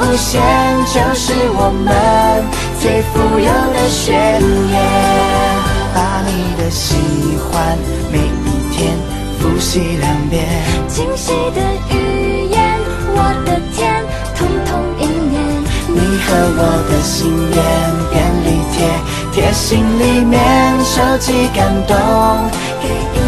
出现，就是我们最富有的宣言。把你的喜欢每一天复习2遍， 清晰的语言，我的天，统统应验。 你和我的心愿便利贴，贴心里面收集感动，给